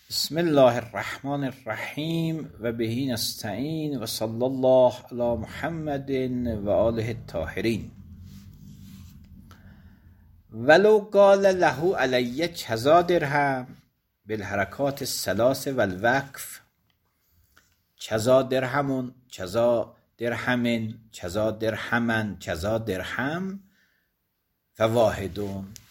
بسم الله الرحمن الرحیم و بهی نستعین و صلی الله علی محمد و آله الطاهرین. ولو قال له علی کذا درهم بالحرکات الثلاث و الوقف کذا درهم کذا درهم کذا درهما کذا درهم فواحد.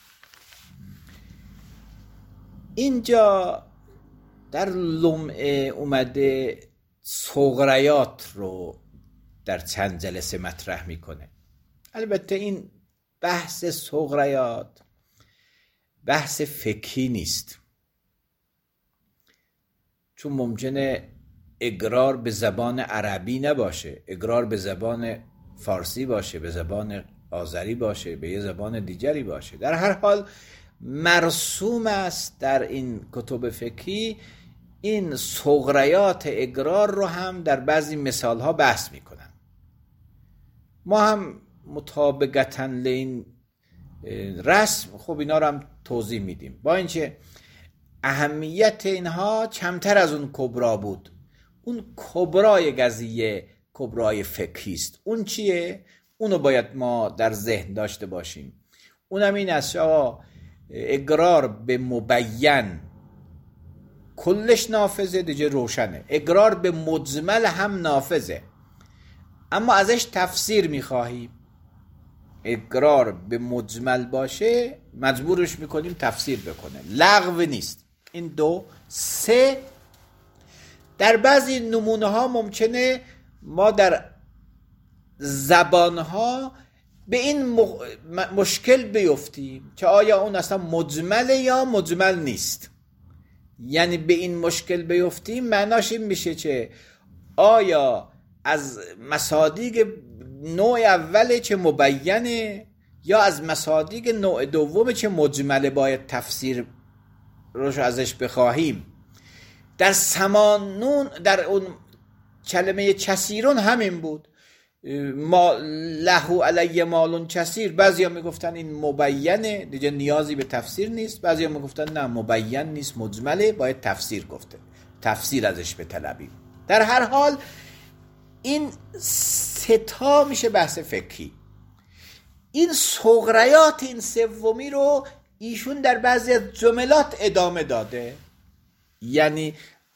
اینجا در لمعه اومده صغریات رو در چند جلسه مطرح میکنه. البته این بحث صغریات بحث فقهی نیست، چون ممکنه اقرار به زبان عربی نباشه، اقرار به زبان فارسی باشه، به زبان آذری باشه، به یه زبان دیگری باشه. در هر حال مرسوم است در این کتب فقهی این صغریات اقرار رو هم در بعضی مثال ها بحث میکنن. ما هم مطابقتاً لین رسم خب اینا رو هم توضیح میدیم، با اینکه اهمیت اینها کمتر از اون کبرا بود. اون کبرای قضیه کبرای فقهی است. اون چیه؟ اونو باید ما در ذهن داشته باشیم. اونم این است اقرار به مبین کلش نافذه، دیگه روشنه. اقرار به مجمل هم نافذه، اما ازش تفسیر میخواهیم. اقرار به مجمل باشه مجبورش میکنیم تفسیر بکنه، لغو نیست. این دو. سه، در بعضی نمونه ها ممکنه ما در زبان ها به این مشکل بیفتیم که آیا اون اصلا مجمله یا مجمل نیست. یعنی به این مشکل بیفتیم معناش این میشه که آیا از مصادیق نوع اوله که مبینه یا از مصادیق نوع دومه که مجمله باید تفسیر روش ازش بخواهیم. در سمانون در اون کلمه کثیرون همین بود. ما له علی مال کثیر، بعضیا میگفتن این مبینه دیگه نیازی به تفسیر نیست، بعضیا میگفتن نه مبین نیست مجمله باید تفسیر گفته، تفسیر ازش بطلبیم. در هر حال این ستا میشه بحث فقهی. این صغریات این سومی رو ایشون در بعضی از جملات ادامه داده. یعنی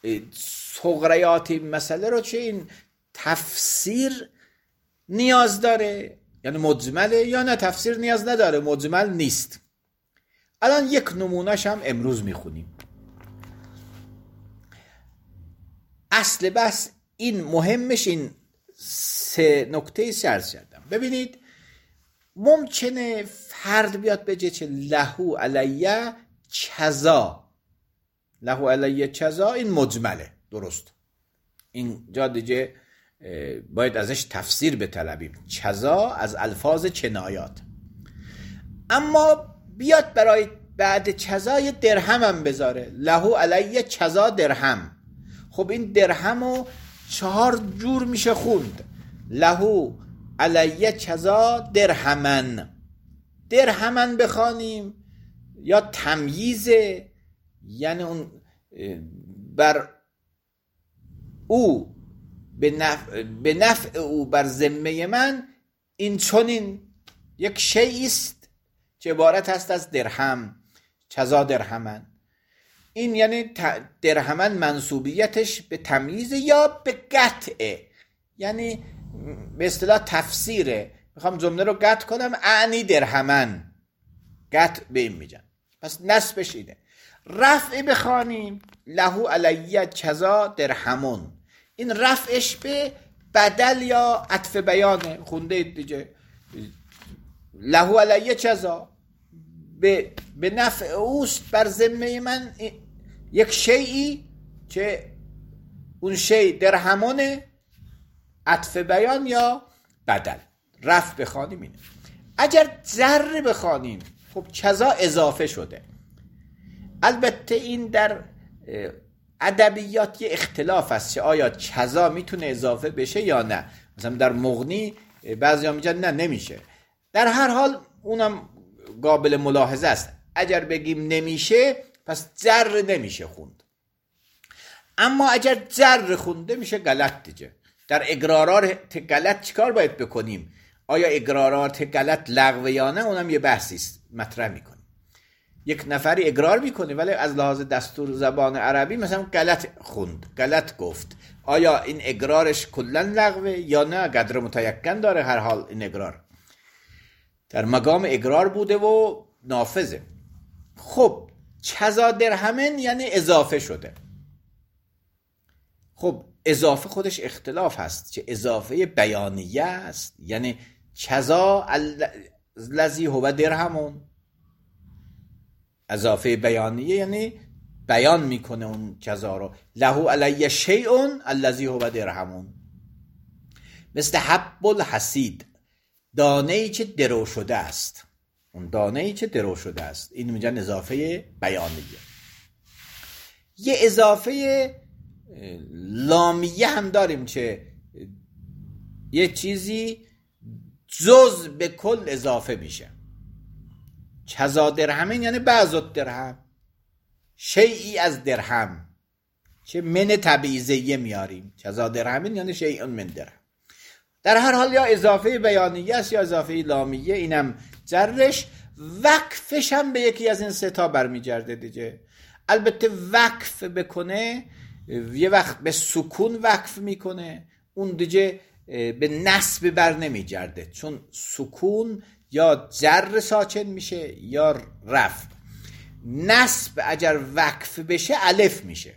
صغریات این مسئله رو چه این تفسیر نیاز داره، یعنی مجمله، یا نه تفسیر نیاز نداره، مجمل نیست. الان یک نمونهش هم امروز میخونیم. اصل بحث این مهمش این سه نکته سرز کردم. ببینید ممکنه فرد بیاد بگه چه لهو علیه کذا، لهو علیه کذا این مجمله، درست. این جا دیگه باید ازش تفسیر بطلبیم. کذا از الفاظ کنایات. اما بیاد برای بعد کذا یه درهم هم بذاره، لهو علیه کذا درهم. خب این درهمو 4 جور میشه خوند. لهو علیه کذا درهمن، درهمن بخوانیم یا تمییزه، یعنی اون بر او به نفع او بر ذمه من این چنین یک شیئی است که عبارت است از درهم، کذا درهمن. این یعنی درهمن منصوبیتش به تمییز یا به قطعه، یعنی به اصطلاح تفسیره. میخوام جمله رو قطع کنم، اعنی درهمن، قطع به این میگن. پس نصبش اینه. رفع بخوانیم لهو علیه کذا درهمون، این رفعش به بدل یا عطف بیانه. خونده دیگه لهو علیه کذا به نفع اوست بر ذمه من یک شیئی که اون شیء درهمونه، عطف بیان یا بدل. رفع بخوانیم اینه. اگر جر بخوانیم خب کذا اضافه شده. البته این در ادبیات یه اختلاف است که آیا کذا میتونه اضافه بشه یا نه. مثلا در مغنی بعضیا میگن نه نمیشه. در هر حال اونم قابل ملاحظه است. اگر بگیم نمیشه پس جر نمیشه خوند. اما اگر جر خونده میشه غلط دیگه. در اقرارات غلط چیکار باید بکنیم؟ آیا اقرارات غلط لغو یا نه؟ اونم یه بحثی است مطرح میکنیم. یک نفری اقرار میکنه ولی از لحاظ دستور زبان عربی مثلا غلط خوند، غلط گفت، آیا این اقرارش کلا لغوه یا نه؟ قدر متیقن داره هر حال این اقرار در مقام اقرار بوده و نافذه. خب کذا درهمن یعنی اضافه شده. خب اضافه خودش اختلاف هست، چه اضافه بیانیه است، یعنی کذا الذی هو درهمون، اضافه بیانیه یعنی بیان میکنه اون کذا رو. له علی شیء الذی هو درهمون، مثل حب الحصید، دانه ای که درو شده است، اون دانه ای که درو شده است، این میگن اضافه بیانیه. یه اضافه لامیه هم داریم که یه چیزی جز به کل اضافه میشه. کذا درهمین یعنی بعض درهم، شیئی از درهم که من تبعیضیه میاریم. کذا درهمین یعنی شیئی من درهم. در هر حال یا اضافه بیانیه است یا اضافه لامیه، اینم جرش. وقفش هم به یکی از این سه تا برمیگرده دیگه. البته وقف بکنه یه وقت به سکون وقف میکنه، اون دیگه به نصب بر نمیگرده، چون سکون یا جر ساکن میشه یا رفع. نصب اگر وقف بشه الف میشه،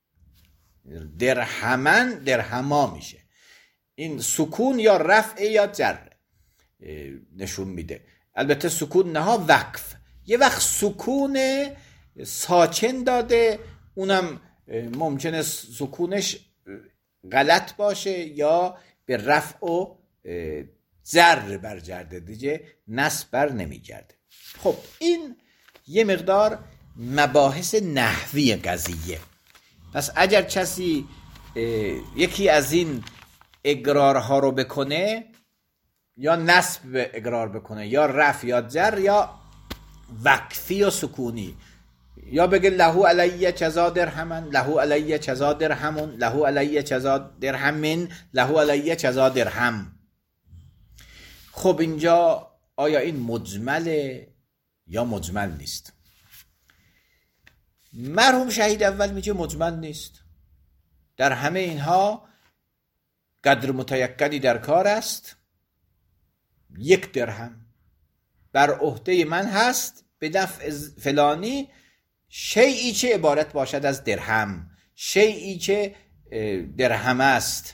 درهمن درهما میشه. این سکون یا رفع یا جر نشون میده. البته سکون نها وقف. یه وقت سکون ساکن داده، اونم ممکنه سکونش غلط باشه یا به رفع و جر برگرده دیگه، نصب بر نمیگرده. خب این یه مقدار مباحث نحوی قضیه. پس اگر کسی یکی از این اقرارها رو بکنه، یا نصب اقرار بکنه یا رفع یا جر یا وقفی و سکونی، یا بگه له علی کذا درهمن، له علی کذا درهمون، له علی کذا درهمن، له علی کذا درهم. خب اینجا آیا این مجمله یا مجمل نیست؟ مرحوم شهید اول میگه مجمل نیست. در همه اینها قدر متیقنی در کار است. 1 درهم بر عهده من هست به دفع فلانی، شیئی که عبارت باشد از درهم، شیئی که درهم است.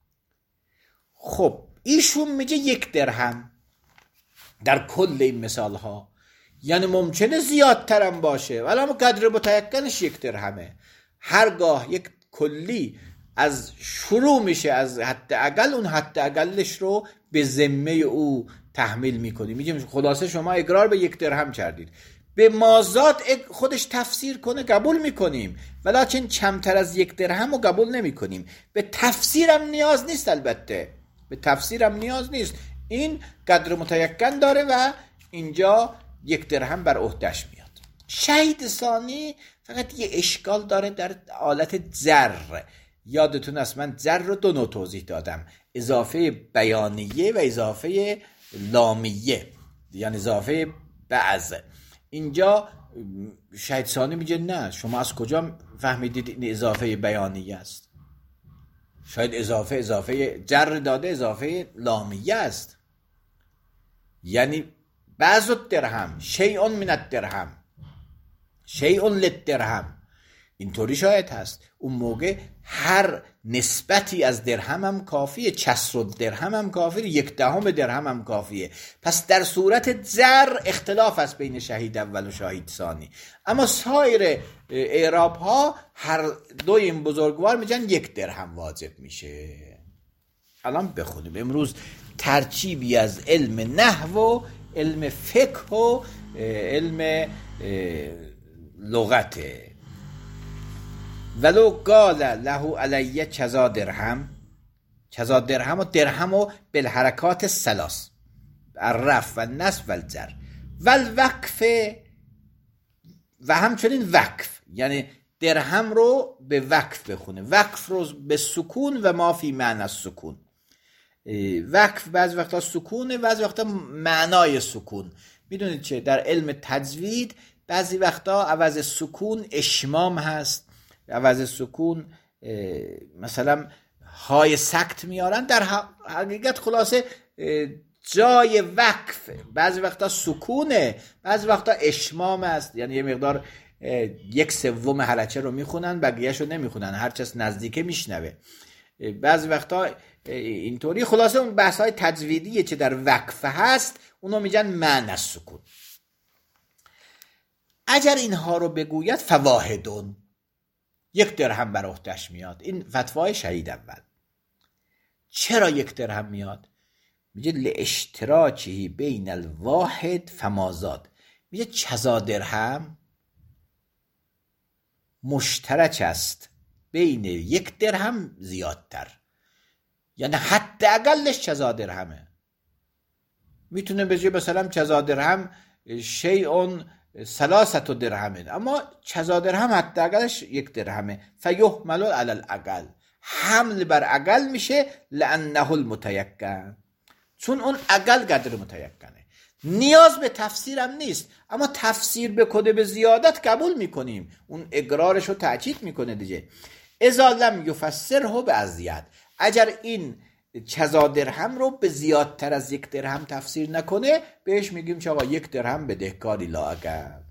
خب ایشون میگه 1 درهم در کل این مثال ها، یعنی ممکنه زیادترم باشه ولی اما قدر متیقنش 1 درهمه. هرگاه یک کلی از شروع میشه از حد اقل، اون حد اقلش رو به ذمه او تحمیل میکنی. میگیم خلاصه شما اقرار به 1 درهم کردید، به مازاد خودش تفسیر کنه قبول میکنیم، ولیکن کمتر از 1 درهم رو قبول نمیکنیم. به تفسیرم نیاز نیست، البته به تفسیرم نیاز نیست، این قدر متیقن داره و اینجا 1 درهم بر عهدهش میاد. شهید ثانی فقط یه اشکال داره در حالت جر. یادتون است من جر رو 2 نوع توضیح دادم، اضافه بیانیه و اضافه لامیه، یعنی اضافه بعض. اینجا شهید ثانی میگه نه، شما از کجا فهمیدید این اضافه بیانیه است؟ شاید اضافه جر داده، اضافه لامیه است، یعنی بعض الدرهم شیء من الدرهم شیء للدرهم. اینطوری شاید هست. اون موقع هر نسبتی از درهم هم کافیه، کسر درهم هم کافیه، 1 دهم درهم هم کافیه. پس در صورت زر اختلاف است بین شهید اول و شهید ثانی، اما سایر اعراب ها هر دو این بزرگوار میگن 1 درهم واجب میشه. الان بخونیم امروز ترکیبی از علم نحو و علم فقه و علم لغت. ولو قال له علی کذا درهم، کذا درهم و درهم و بالحرکات الثلاث، الرفع و النصب و الجر و الوقف، و همچنین وقف، یعنی درهم رو به وقف بخونه، وقف رو به سکون و ما فی معنی السکون. وقف بعض وقتا سکونه، بعض وقتا معنای سکون. میدونید چه در علم تجوید بعضی وقتا عوض سکون اشمام هست، عوض سکون مثلا های سکت میارن. در حقیقت خلاصه جای وقف بعضی وقتا سکونه، بعضی وقتا اشمام است، یعنی یه مقدار 1/3 هلچه رو میخونن، بقیه‌شو نمیخونن، هر چس نزدیکه میشنوه. بعضی وقتا اینطوری. خلاصه اون بحث های تجویدیه که در وقف هست اونو میگن معنی السکون. اگر اینها رو بگوید فواحدون، 1 درهم بر عهده‌اش میاد. این فتوای شهید اول. چرا 1 درهم میاد؟ میگه لاشتراکه بین الواحد فمازاد. میگه چزا درهم مشترک است بین 1 درهم زیادتر، یعنی حداقلش چزا درهمه. میتونه بگه مثلا چزا درهم شیء 3 درهمه، اما چزا درهم حداقلش 1 درهمه. فیحمل علی الاقل، حمل بر اقل میشه، لانه المتیقن، چون اون اقل قدر متیقنه. نیاز به تفسیرم نیست، اما تفسیر بکنه به زیادت قبول میکنیم، اون اقرارش رو تأکید میکنه دیگه. اذا لم یفسره به ازیاد، اگر این چزا درهم رو به زیادتر از 1 درهم تفسیر نکنه، بهش میگیم که آقا 1 درهم بدهکاری لااقل.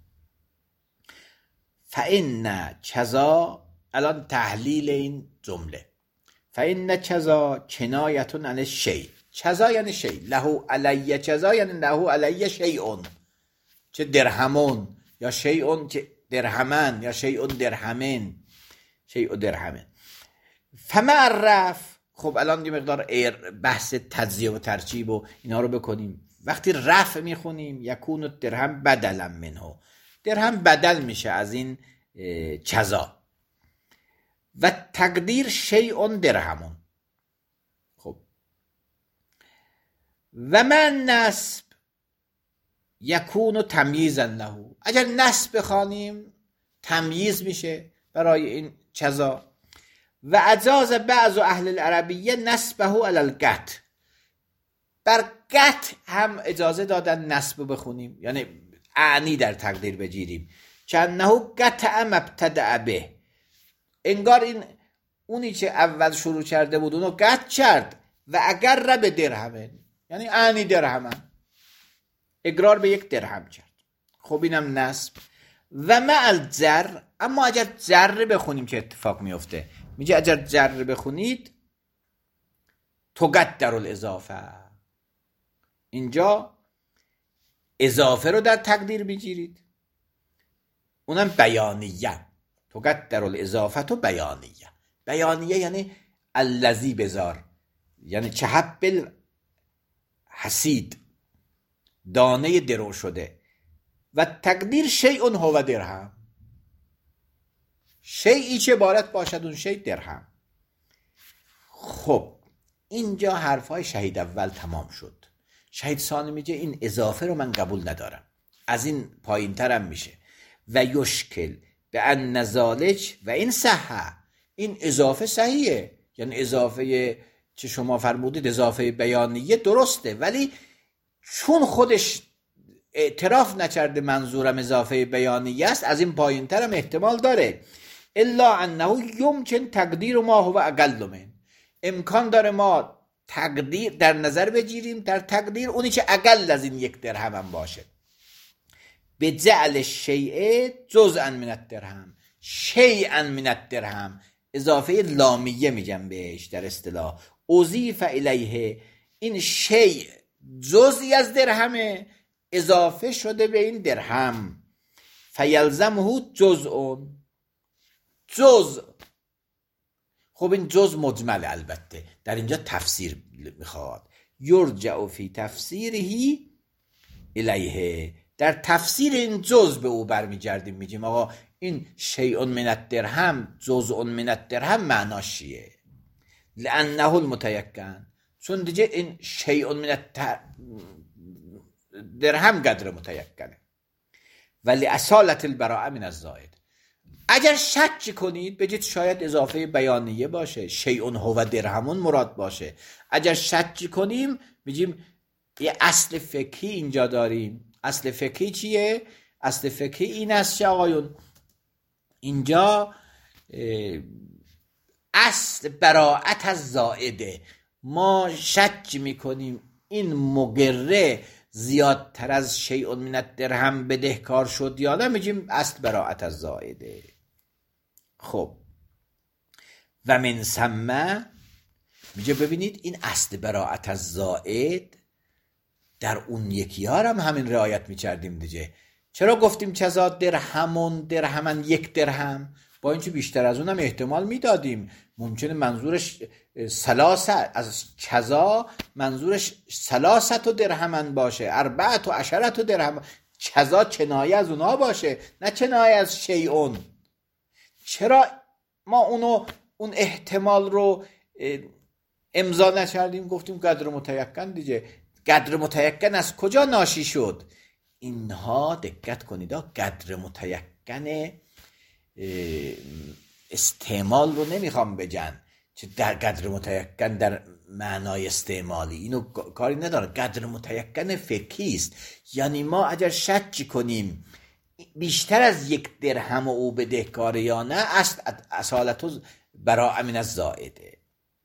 فإن چزا، الان تحلیل این جمله، فإن چزا کنایتون عن الشیء. چزا یعنی شیء، له علی چزا یعنی له علی شیء، چه درهمون یا شیء چه درهمن یا شیء درهمن، شیء درهمن. فمع الرفع. خب الان یه مقدار بحث تجزیه و ترکیب و اینا رو بکنیم. وقتی رفع میخونیم یکون الدرهم بدلا منه، درهم بدل میشه از این چزا. و تقدیر شیء درهمون. خب و من نصب یکون تمییزا له، اگر نصب بخوانیم تمییز میشه برای این چزا. و اجاز بعض اهل العربیه نصبه علی القطع، بر قطع هم اجازه دادن نصب بخونیم، یعنی اعنی در تقدیر بگیریم، چنه قطع مبتدع به، انگار این اونی که اول شروع کرده بود اونو قطع کرد. و اگر به درهمه، یعنی اعنی درهمن، اقرار به 1 درهم کرد. خب اینم نصب. و مع الجر، اما اگر جر بخونیم چه اتفاق میفته؟ میگه اگر جر بخونید تقدر الاضافه، اینجا اضافه رو در تقدیر بگیرید، اونم بیانیه. تقدر الاضافه تو بیانیه. بیانیه یعنی الذی بزار، یعنی چه حب حسید، دانه درو شده. و تقدیر شیء هو درهم، شیئی چه عبارت باشد اون شیء درهم. خب اینجا حرفای شهید اول تمام شد. شهید ثانی میگه این اضافه رو من قبول ندارم، از این پایین ترم میشه. و یشکل به ان نزالج و این صحه، این اضافه صحیحه، یعنی اضافه چه شما فرمودید اضافه بیانیه درسته، ولی چون خودش اعتراف نکرده منظورم اضافه بیانیه است، از این پایین ترم احتمال داره. الا انه یمکن تقدیر ما هو اقل من، امکان داره ما تقدیر در نظر بگیریم در تقدیر اونی که اقل از این 1 درهم هم باشه. به جعل شیء جزءا من الدرهم، شیئا من الدرهم، اضافه لامیه میگم بهش در اصطلاح. اضیف الیه، این شیء جزئی از درهمه، اضافه شده به این درهم. فیلزمه جزء، جزء. خب این جزء مجمل، البته در اینجا تفسیر میخواد. یرجع فی تفسیره الیه، در تفسیر این جزء به او برمیگردیم، میگیم آقا این شیء من الدرهم جزء من الدرهم معناش چیه؟ لانه المتیقن، چون دیگه این شیء من الدرهم قدر متیقنه. ولی اصالت البراءه من الزائد، اگر شک کنید بگید شاید اضافه بیانیه باشه، شیء هو درهمون مراد باشه. اگر شک کنیم میگیم یه اصل فقهی اینجا داریم. اصل فقهی چیه؟ اصل فقهی این است که آقایون اینجا اصل براءت از زائده. ما شک میکنیم این مقره زیادتر از شیء من الدرهم بدهکار شد یا نه، میگیم اصل براءت از زائده. خب و من ثم میگه ببینید این اصل براءت از زائد در اون یکی ها هم همین رعایت میکردیم دیگه. چرا گفتیم کذا درهمون درهمن یک درهم؟ با اینکه بیشتر از اونم احتمال میدادیم ممکنه منظورش ثلاثه از کذا منظورش ثلاثه درهمن باشه، اربعه و عشره درهم، کذا کنایه از اونها باشه نه کنایه از شیئون. چرا ما اون احتمال رو امضا نکردیم؟ گفتیم قدر متیقن دیگه. قدر متیقن از کجا ناشی شد؟ اینها دقت کنید قدر متیقن استعمال رو نمیخوام بگن چه در قدر متیقن در معنای استعمالی، اینو کاری نداره. قدر متیقن فقهی است. یعنی ما اگر شک کنیم بیشتر از یک درهم او بدهکاره یا نه، اصالتو براء من الزائده.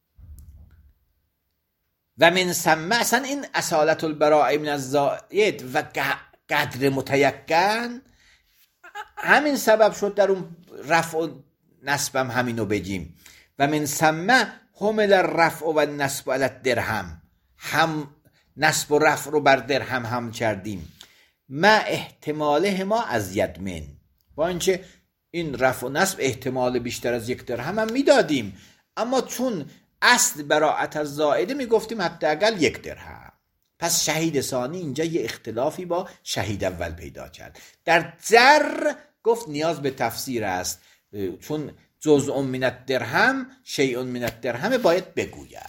و من ثم اصلا این اصالت البراء من الزائد و قدر متیقن همین سبب شد در اون رفع و نصب هم همینو بگیم. و من ثم حمل الرفع و النصب علی الدرهم، هم نصب و رفع رو بر درهم هم کردیم. ما احتماله ما از یدمن، با اینکه این رفع و نصب احتمال بیشتر از یک درهم هم میدادیم، اما چون اصل براءت از زائده میگفتیم حداقل یک درهم. پس شهید ثانی اینجا یه اختلافی با شهید اول پیدا کرد. در زر گفت نیاز به تفسیر است، چون جزء من الدرهم شیء من الدرهم باید بگوید.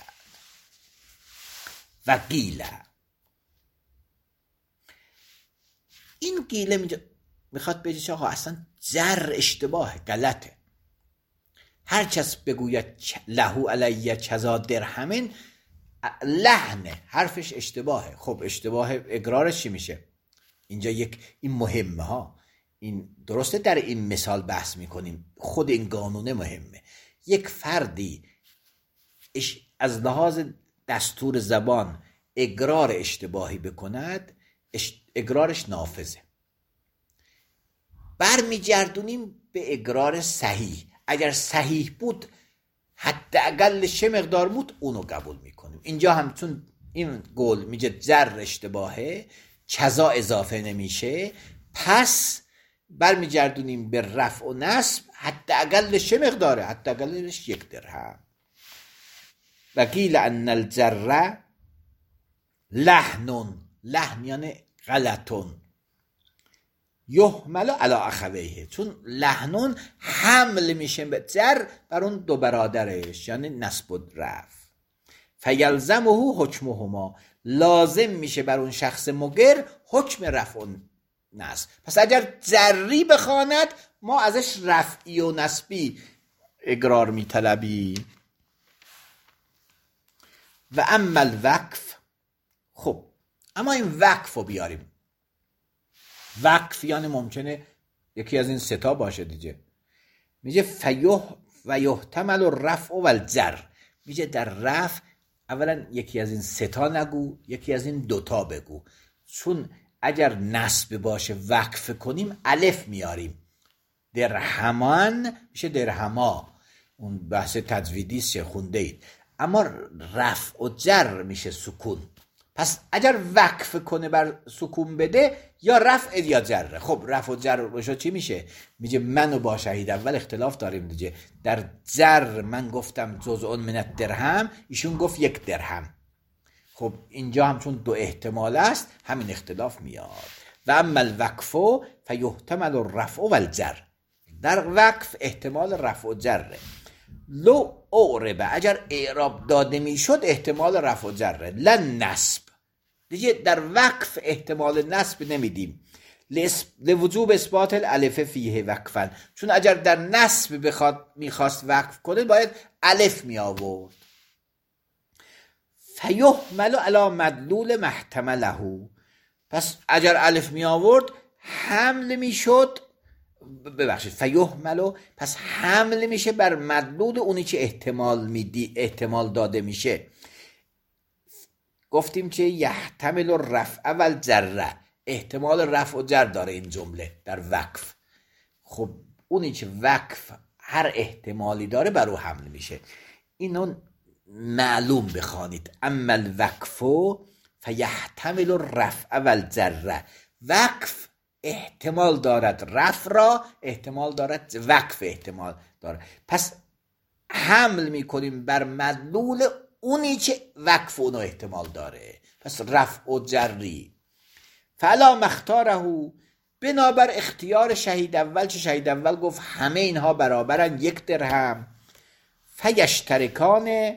و قیل، این قیل میخواد بگه آقا اصلا زر اشتباه غلطه. هر کس بگوید له علیه کذا درهمن، لحنه حرفش اشتباهه. خب اشتباه اقرارش چی میشه؟ اینجا این مهمه ها. این درسته در این مثال بحث میکنیم، خود این قانونه مهمه. یک فردی از لحاظ دستور زبان اقرار اشتباهی بکند، اقرارش نافذه. برمیگردونیم به اقرار صحیح. اگر صحیح بود حداقل چه مقدار بود اونو قبول میکنیم. اینجا هم چون این قول میگه زر اشتباهه، کذا اضافه نمیشه، پس برمیگردونیم به رفع و نصب. حداقل چه مقداره؟ حداقلش یک درهم. و قیل ان الجر لحن، لحن یعنی غلطون، یحمل علی اخویه، چون لحنون حمل میشه به جر بر اون دو برادرش، یعنی نصب و رفع. فیلزمه حکمهما، لازم میشه بر اون شخص مقر حکم رفع و نصب. پس اگر جری بخواند ما ازش رفعی و نصبی اقرار میطلبیم. و اما الوقف، خب اما این وقف رو بیاریم. وقف یعنی ممکنه یکی از این ستا باشه دیگه. میگه و یحتمل الرفع و الجر. میگه در رفع اولا یکی از این ستا نگو، یکی از این دوتا بگو. چون اگر نصب باشه وقف کنیم الف میاریم. درهمان میشه درهما، اون بحث تجویدیست خونده اید. اما رفع و جر میشه سکون. پس اگر وقف کنه بر سکون بده یا رفع یا جره. خب رفع و جر بشه چی میشه؟ میگه منو با شهید اول اختلاف داریم دیگه. در جر من گفتم جزء من الدرهم، ایشون گفت یک درهم. خب اینجا هم چون دو احتمال است همین اختلاف میاد. و اما الوقف فیحتمل الرفع و الجر، در وقف احتمال رفع و جره. لو اعرب، اگر اعراب داده میشد احتمال رفع و جره. لن نصب، دیگه در وقف احتمال نصب نمیدیم. لوجوب اثبات الالف فیه وقفا، چون اگر در نصب میخواست وقف کنه باید الف می آورد. فیحمل علی مدلول محتمله، پس اگر الف می آورد حمل می شد، فیحمل، پس حمل میشه بر مدلول اونی که احتمال داده میشه. گفتیم که یحتمل الرفع والجر، احتمال رفع و جر داره این جمله در وقف. خب اونی که وقف هر احتمالی داره بر او حمل میشه. اینو معلوم بخوانید. اما الوقف فیحتمل الرفع والجر، وقف احتمال دارد رفع را، احتمال دارد وقف احتمال دارد، پس حمل میکنیم بر مدلول اونی که وقف اونو احتمال داره، پس رفع و جری. فعلا مختاره، بنابر اختیار شهید اول، چه شهید اول گفت همه اینها برابرن 1 درهم، فیشترکان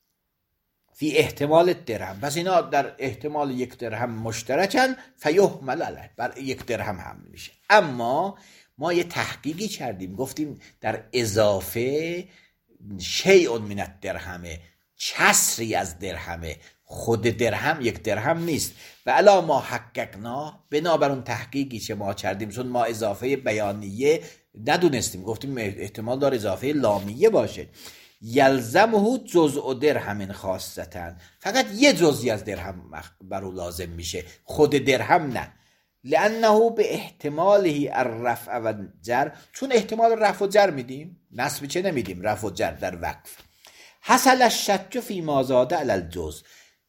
فی احتمال درهم، پس اینا در احتمال 1 درهم مشترکن، فیحمل علیه، بر 1 درهم حمل میشه. اما ما یه تحقیقی کردیم، گفتیم در اضافه شیء من الدرهمه، کسری از درهمه، خود درهم 1 درهم نیست. و علا ما حققنا، بنابر اون تحقیقی که ما کردیم، چون ما اضافه بیانیه ندونستیم، گفتیم احتمال داره اضافه لامیه باشه، یلزمه جزء درهم خاصتن، فقط یه جزئی از درهم بر او لازم میشه، خود درهم نه. لانه به احتماله الرفع و جر، چون احتمال رفع و جر میدیم، نصب چه نمیدیم، رفع و جر در وقف. حصل الشک فی ما زاد علی الجزء،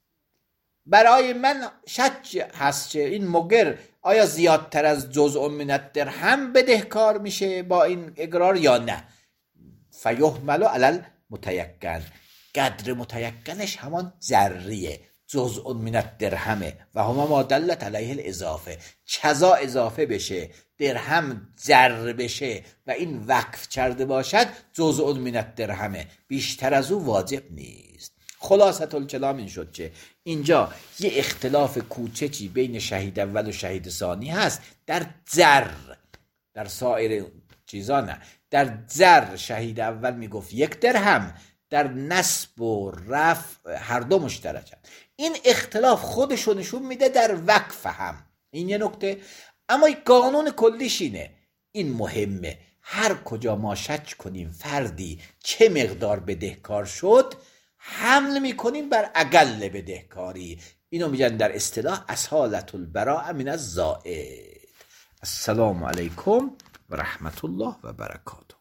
برای من شک هست که این مگر آیا زیادتر از جزء من الدرهم بدهکار میشه با این اقرار یا نه. فیحمل علی المتیقن، قدر متیقنش همان ذریه، جزء من الدرهمه و هما ما دلت علیه الاضافه، کذا اضافه بشه، درهم ذره بشه و این وقف کرده باشد، جزء من الدرهمه، بیشتر از او واجب نیست. خلاصه الکلام این شد که اینجا یه اختلاف کوچکی بین شهید اول و شهید ثانی هست در زر، در سایر چیزا نه. در زر شهید اول میگفت 1 درهم، در نصب و رفع هر دو مشترکن. این اختلاف خودشو نشون میده در وقف هم، این یه نکته. اما قانون کلیش اینه، این مهمه، هر کجا ما شک کنیم فردی چه مقدار بدهکار شد، حمل میکنیم بر اقل بدهکاری. اینو میگن در اصطلاح اصالت البراء من الزائد. السلام علیکم و رحمت الله و برکاته.